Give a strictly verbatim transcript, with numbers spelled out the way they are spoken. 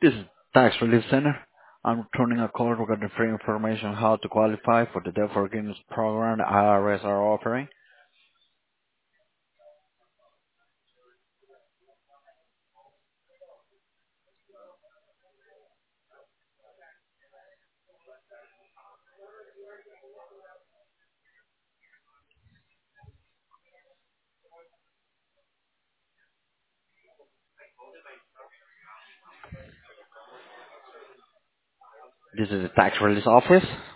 This is Tax Relief Center. I'm returning a call regarding free information on how to qualify for the debt forgiveness program the I R S are offering. This is the Tax Relief Office.